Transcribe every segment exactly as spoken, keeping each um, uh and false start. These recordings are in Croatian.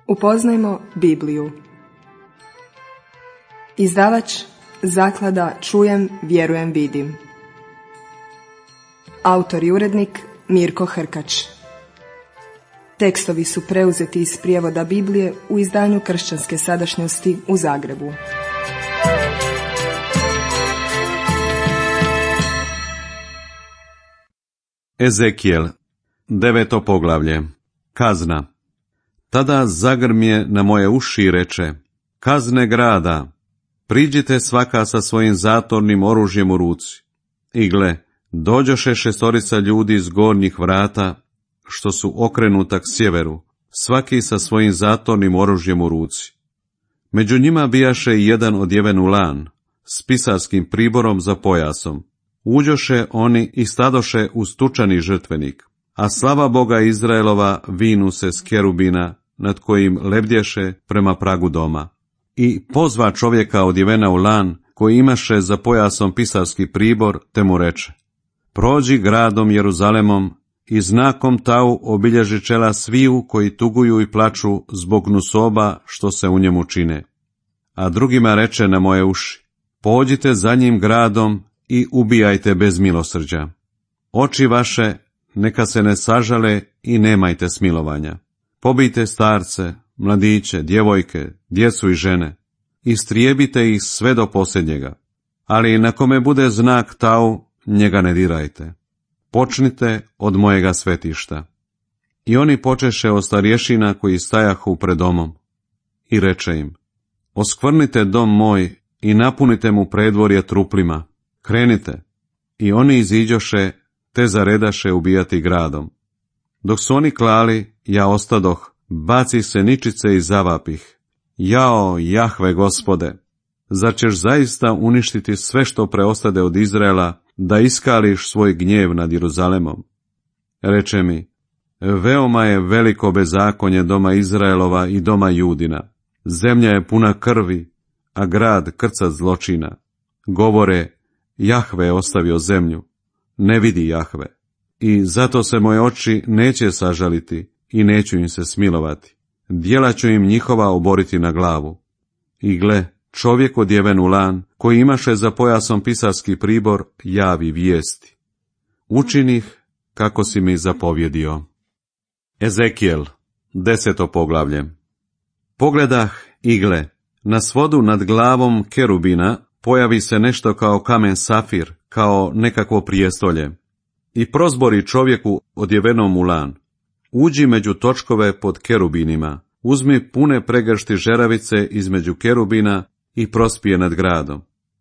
Upoznajmo Bibliju. Izdavač Zaklada Čujem, vjerujem, vidim. Autor i urednik Mirko Hrkač. Tekstovi su preuzeti iz prijevoda Biblije u izdanju Kršćanske sadašnjosti u Zagrebu. Ezekijel, deveto poglavlje. Kazna. Tada zagrmje na moje uši i reče: kazne grada, priđite svaka sa svojim zatornim oružjem u ruci. I gle, dođoše šestorica ljudi iz gornjih vrata, što su okrenuta k sjeveru, svaki sa svojim zatornim oružjem u ruci. Među njima bijaše i jedan odjeven u lan, s pisarskim priborom za pojasom. Uđoše oni i stadoše uz tučani žrtvenik, a slava Boga Izraelova vinu se s kerubina, nad kojim lebdješe prema pragu doma. I pozva čovjeka odjevena u lan, koji imaše za pojasom pisarski pribor, te mu reče: prođi gradom Jeruzalemom i znakom tau obilježi čela sviju koji tuguju i plaču zbog nusoba što se u njemu čine. A drugima reče na moje uši: pođite za njim gradom i ubijajte bez milosrđa. Oči vaše neka se ne sažale i nemajte smilovanja. Pobijte starce, mladiće, djevojke, djecu i žene, istrijebite ih sve do posljednjega. Ali na kome bude znak tau, njega ne dirajte. Počnite od mojega svetišta. I oni počeše od starješina koji stajahu pred domom. I reče im: oskvrnite dom moj i napunite mu predvorje truplima. Krenite. I oni iziđoše, te zaredaše ubijati gradom. Dok su oni klali, ja ostadoh, baci se ničice i zavapih: jao, Jahve Gospode, zar ćeš zaista uništiti sve što preostade od Izraela, da iskališ svoj gnjev nad Jeruzalemom? Reče mi: veoma je veliko bezakonje doma Izraelova i doma Judina. Zemlja je puna krvi, a grad krcat zločina. Govore: Jahve je ostavio zemlju, ne vidi Jahve. I zato se moje oči neće sažaliti i neću im se smilovati. Djela ću im njihova oboriti na glavu. I gle, čovjek odjeven u lan, koji imaše za pojasom pisarski pribor, javi vijesti: učinih kako si mi zapovjedio. Ezekijel, deseto poglavlje. Pogledah i gle, na svodu nad glavom kerubina pojavi se nešto kao kamen safir, kao nekakvo prijestolje. I prozbori čovjeku odjevenom u lan: uđi među točkove pod kerubinima, uzmi pune pregršti žeravice između kerubina i prospije nad gradom.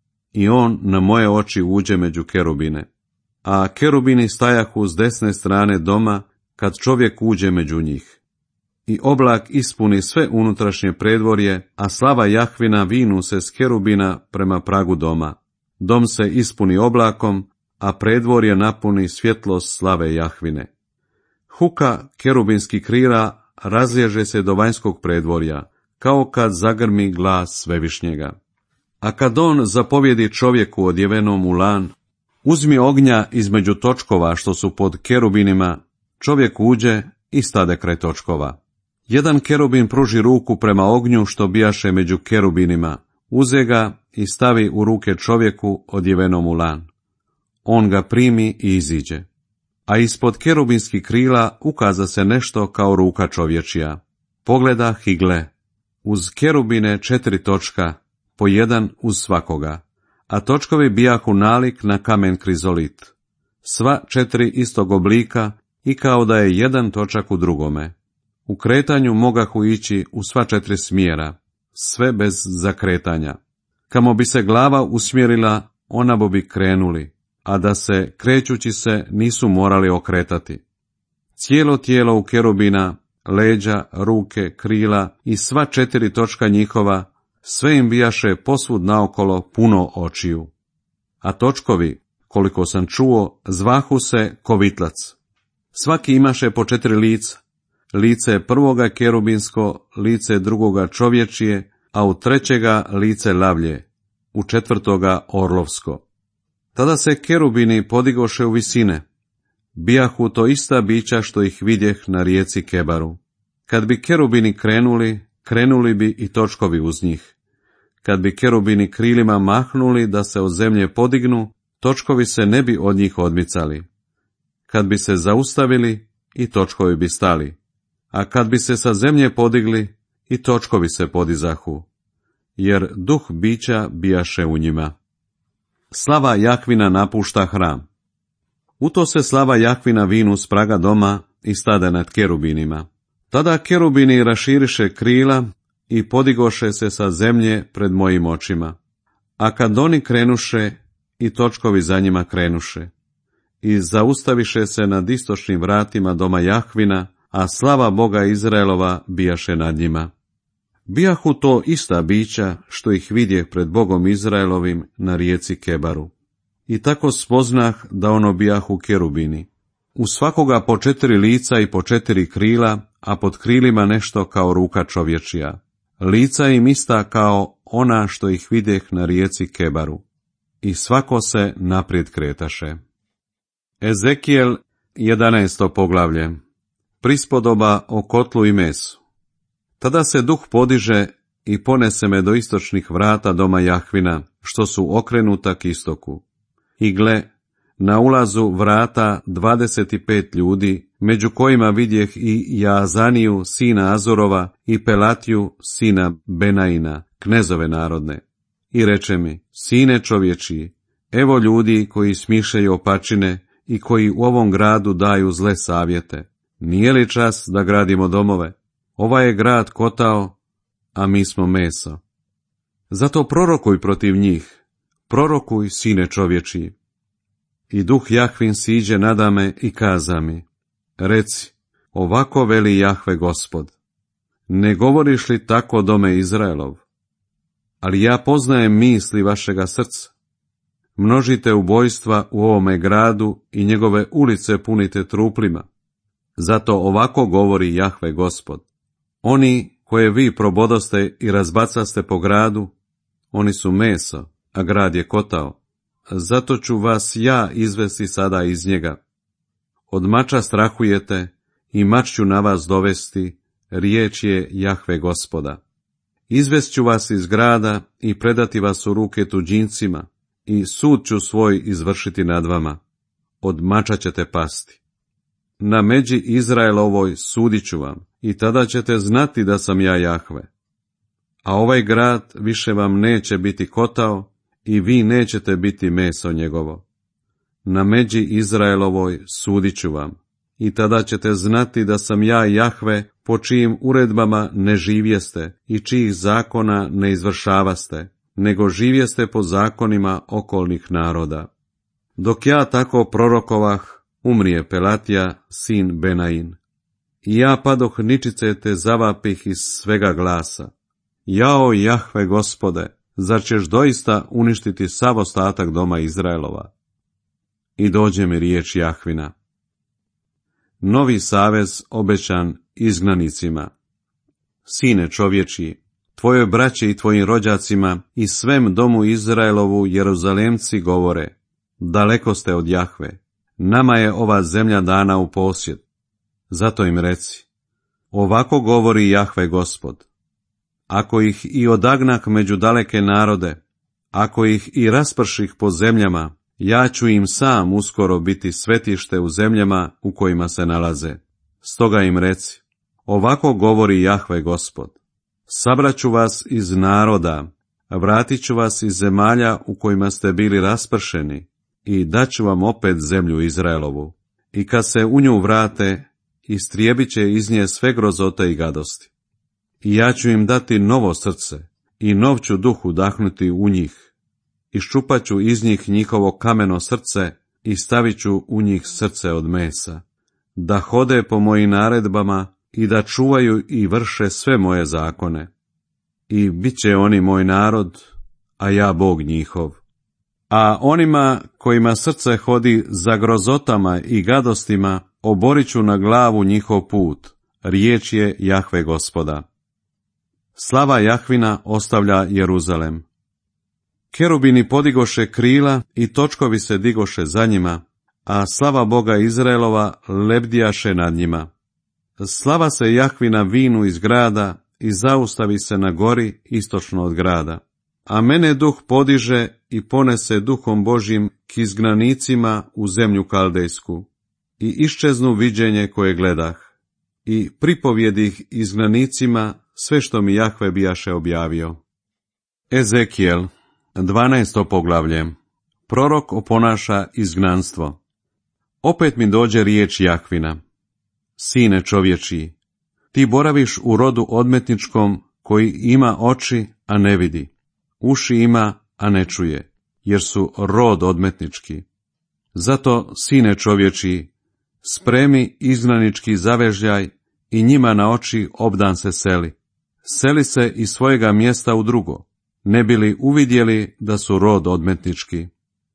I on na moje oči uđe među kerubine. A kerubini stajahu s desne strane doma kad čovjek uđe među njih. I oblak ispuni sve unutrašnje predvorje, a slava Jahvina vinu se s kerubina prema pragu doma. Dom se ispuni oblakom, a predvorje napuni svjetlost slave Jahvine. Huka kerubinski krila razlježe se do vanjskog predvorja, kao kad zagrmi glas Svevišnjega. A kad on zapovjedi čovjeku odjevenom u lan: uzmi ognja između točkova što su pod kerubinima, čovjek uđe i stade kraj točkova. Jedan kerubin pruži ruku prema ognju što bijaše među kerubinima, uze ga i stavi u ruke čovjeku odjevenom u lan. On ga primi i iziđe. A ispod kerubinskih krila ukaza se nešto kao ruka čovječija. Pogledah i gle, uz kerubine četiri točka, po jedan uz svakoga, a točkovi bijahu nalik na kamen krizolit. Sva četiri istog oblika i kao da je jedan točak u drugome. U kretanju mogahu ići u sva četiri smjera, sve bez zakretanja. Kamo bi se glava usmjerila, ona bi krenuli, a da se, krećući se, nisu morali okretati. Cijelo tijelo u kerubina, leđa, ruke, krila i sva četiri točka njihova, sve im bijaše posvud naokolo puno očiju. A točkovi, koliko sam čuo, zvahu se kovitlac. Svaki imaše po četiri lica. Lice prvoga kerubinsko, lice drugoga čovječije, a u trećega lice lavlje, u četvrtoga orlovsko. Tada se kerubini podigoše u visine. Bijahu to ista bića što ih vidjeh na rijeci Kebaru. Kad bi kerubini krenuli, krenuli bi i točkovi uz njih. Kad bi kerubini krilima mahnuli da se od zemlje podignu, točkovi se ne bi od njih odmicali. Kad bi se zaustavili, i točkovi bi stali. A kad bi se sa zemlje podigli, i točkovi se podizahu. Jer duh bića bijaše u njima. Slava Jahvina napušta hram. U to se slava Jahvina vinu s praga doma i stade nad kerubinima. Tada kerubini raširiše krila i podigoše se sa zemlje pred mojim očima. A kad oni krenuše, i točkovi za njima krenuše. I zaustaviše se nad istočnim vratima doma Jahvina, a slava Boga Izraelova bijaše nad njima. Bijahu to ista bića što ih vidjeh pred Bogom Izraelovim na rijeci Kebaru. I tako spoznah da ono bijahu kerubini. U svakoga po četiri lica i po četiri krila, a pod krilima nešto kao ruka čovječija. Lica im ista kao ona što ih vidjeh na rijeci Kebaru. I svako se naprijed kretaše. Ezekijel, jedanaesto poglavlje. Prispodoba o kotlu i mesu. Tada se duh podiže i ponese me do istočnih vrata doma Jahvina, što su okrenuta k istoku. I gle, na ulazu vrata dvadeset pet ljudi, među kojima vidjeh i Jaazaniju, sina Azorova, i Pelatiju, sina Benaina, knezove narodne. I reče mi, sine čovječiji, evo ljudi koji smišljaju opačine i koji u ovom gradu daju zle savjete. Nije li čas da gradimo domove? Ovaj je grad kotao, a mi smo meso. Zato prorokuj protiv njih, prorokuj, sine čovječiji. I duh Jahvin siđe nadame i kaza mi, reci, ovako veli Jahve Gospod, ne govoriš li tako dome Izraelov? Ali ja poznajem misli vašega srca. Množite ubojstva u ovome gradu i njegove ulice punite truplima. Zato ovako govori Jahve Gospod. Oni koje vi probodoste i razbacaste po gradu, oni su meso, a grad je kotao. Zato ću vas ja izvesti sada iz njega. Od mača strahujete i mač ću na vas dovesti, riječ je Jahve Gospoda. Izvest ću vas iz grada i predati vas u ruke tuđincima i sud ću svoj izvršiti nad vama. Od mača ćete pasti. Na međi Izraelovoj sudit ću vam i tada ćete znati da sam ja Jahve. A ovaj grad više vam neće biti kotao i vi nećete biti meso njegovo. Na međi Izraelovoj sudit ću vam i tada ćete znati da sam ja Jahve, po čijim uredbama ne živjeste i čijih zakona ne izvršavaste, nego živjeste po zakonima okolnih naroda. Dok ja tako prorokovah, umrije Pelatija, sin Benain. I ja padoh ničice te zavapih iz svega glasa. Jao Jahve Gospode, zar ćeš doista uništiti sav ostatak doma Izraelova? I dođe mi riječ Jahvina. Novi savez obećan izgnanicima. Sine čovječiji, tvojoj braći i tvojim rođacima i svem domu Izraelovu Jeruzalemci govore, daleko ste od Jahve, nama je ova zemlja dana u posjed. Zato im reci, ovako govori Jahve Gospod, ako ih i odagnah među daleke narode, ako ih i rasprših po zemljama, ja ću im sam uskoro biti svetište u zemljama u kojima se nalaze. Stoga im reci, ovako govori Jahve Gospod, sabraću vas iz naroda, vratit ću vas iz zemalja u kojima ste bili raspršeni i daću vam opet zemlju Izraelovu. I kad se u nju vrate, istrijebit će iz nje sve grozote i gadosti. I ja ću im dati novo srce i nov ću duh udahnuti u njih. Iščupat ću iz njih njihovo kameno srce i stavit ću u njih srce od mesa, da hode po mojim naredbama i da čuvaju i vrše sve moje zakone. I bit će oni moj narod, a ja Bog njihov. A onima kojima srce hodi za grozotama i gadostima, oborit ću na glavu njihov put, riječ je Jahve Gospoda. Slava Jahvina ostavlja Jeruzalem. Kerubini podigoše krila i točkovi se digoše za njima, a slava Boga Izraelova lebdijaše nad njima. Slava se Jahvina vinu iz grada i zaustavi se na gori istočno od grada. A mene duh podiže i ponese duhom Božjim k izgnanicima u zemlju kaldejsku. I iščeznu viđenje koje gledah. I pripovjedih izgnanicima sve što mi Jahve bijaše objavio. Ezekijel, dvanaesto poglavlje. Prorok oponaša izgnanstvo. Opet mi dođe riječ Jahvina. Sine čovječiji, ti boraviš u rodu odmetničkom koji ima oči, a ne vidi, uši ima, a ne čuje, jer su rod odmetnički. Zato, sine čovječiji, spremi izgnanički zavežljaj i njima na oči obdan se seli. Seli se iz svojega mjesta u drugo, ne bili uvidjeli da su rod odmetnički.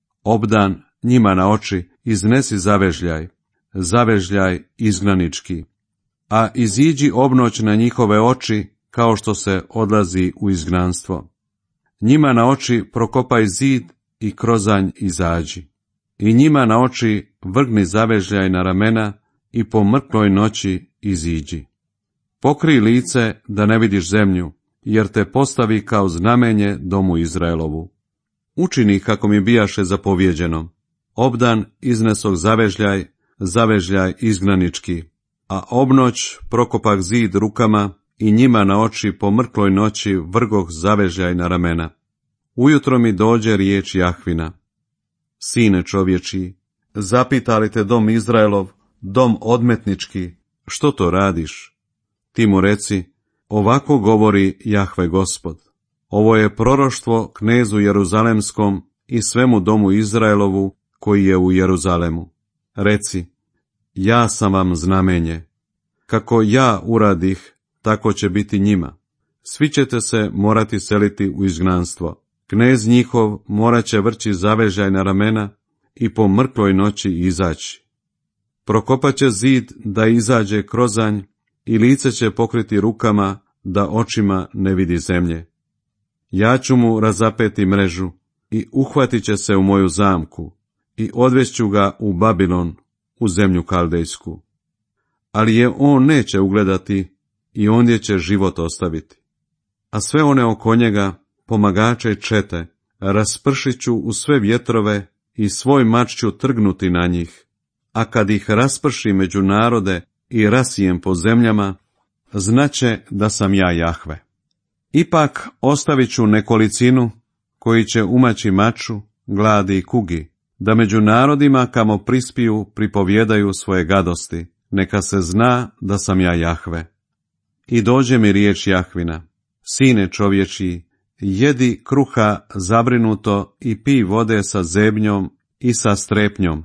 Obdan njima na oči iznesi zavežljaj, zavežljaj izgnanički, a iziđi obnoć na njihove oči kao što se odlazi u izgnanstvo. Njima na oči prokopaj zid i krozanj izađi. I njima na oči vrgni zavežljaj na ramena i po mrkloj noći iziđi. Pokri lice da ne vidiš zemlju, jer te postavi kao znamenje domu Izraelovu. Učini kako mi bijaše zapovjeđeno. Obdan iznesog zavežljaj, zavežljaj izgnanički, a obnoć prokopak zid rukama i njima na oči po mrkloj noći vrgoh zavežljaj na ramena. Ujutro mi dođe riječ Jahvina. Sine čovječiji, zapitali te dom Izraelov, dom odmetnički, što to radiš? Ti mu reci, ovako govori Jahve Gospod. Ovo je proroštvo knezu Jeruzalemskom i svemu domu Izraelovu koji je u Jeruzalemu. Reci, ja sam vam znamenje. Kako ja uradih, tako će biti njima. Svi ćete se morati seliti u izgnanstvo. Knez njihov morat će vrći zavežaj na ramena i po mrkloj noći izaći. Prokopat će zid da izađe krozanj i lice će pokriti rukama da očima ne vidi zemlje. Ja ću mu razapeti mrežu i uhvatit će se u moju zamku i odvešću ga u Babilon, u zemlju kaldejsku. Ali je on neće ugledati i ondje će život ostaviti. A sve one oko njega, pomagače i čete, raspršit ću u sve vjetrove i svoj mač ću trgnuti na njih. A kad ih rasprši među narode i rasijem po zemljama, znaće da sam ja Jahve. Ipak ostavit ću nekolicinu koji će umaći maču, gladi i kugi, da među narodima kamo prispiju pripovjedaju svoje gadosti, neka se zna da sam ja Jahve. I dođe mi riječ Jahvina, sine čovječiji, jedi kruha zabrinuto i pij vode sa zebnjom i sa strepnjom.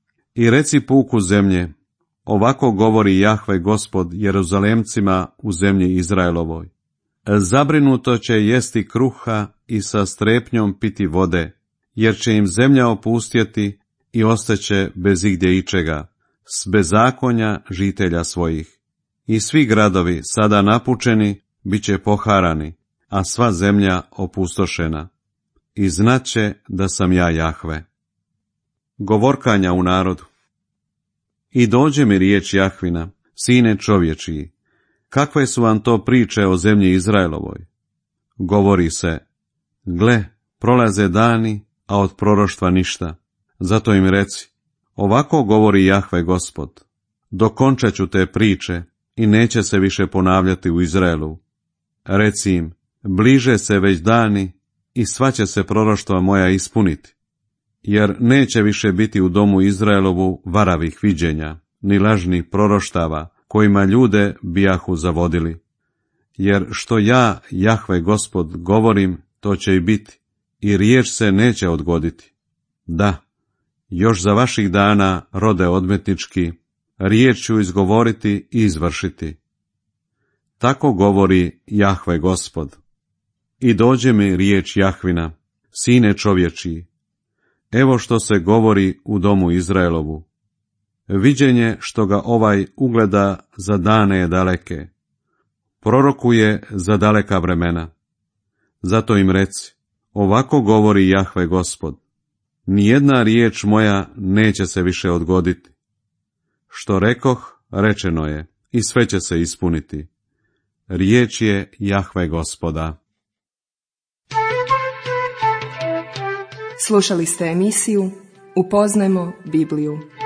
I reci puku zemlje, ovako govori Jahve Gospod Jeruzalemcima u zemlji Izraelovoj. Zabrinuto će jesti kruha i sa strepnjom piti vode, jer će im zemlja opustjeti i ostaće bez igdje ičega, s bezakonja žitelja svojih. I svi gradovi sada napučeni bit će poharani, a sva zemlja opustošena. I znaće da sam ja Jahve. Govorkanja u narodu. I dođe mi riječ Jahvina, sine čovječiji, kakve su vam to priče o zemlji Izraelovoj? Govori se, gle, prolaze dani, a od proroštva ništa. Zato im reci, ovako govori Jahve Gospod, dokončat ću te priče i neće se više ponavljati u Izraelu. Reci im, bliže se već dani i sva će se proroštva moja ispuniti, jer neće više biti u domu Izraelovu varavih viđenja, ni lažnih proroštava, kojima ljude bijahu zavodili. Jer što ja, Jahve Gospod, govorim, to će i biti, i riječ se neće odgoditi. Da, još za vaših dana, rode odmetnički, riječ ću izgovoriti i izvršiti. Tako govori Jahve Gospod. I dođe mi riječ Jahvina, sine čovječiji, evo što se govori u domu Izraelovu. Viđenje što ga ovaj ugleda za dane je daleke, prorokuje za daleka vremena. Zato im reci, ovako govori Jahve Gospod, nijedna riječ moja neće se više odgoditi. Što rekoh, rečeno je, i sve će se ispuniti. Riječ je Jahve Gospoda. Slušali ste emisiju Upoznajmo Bibliju.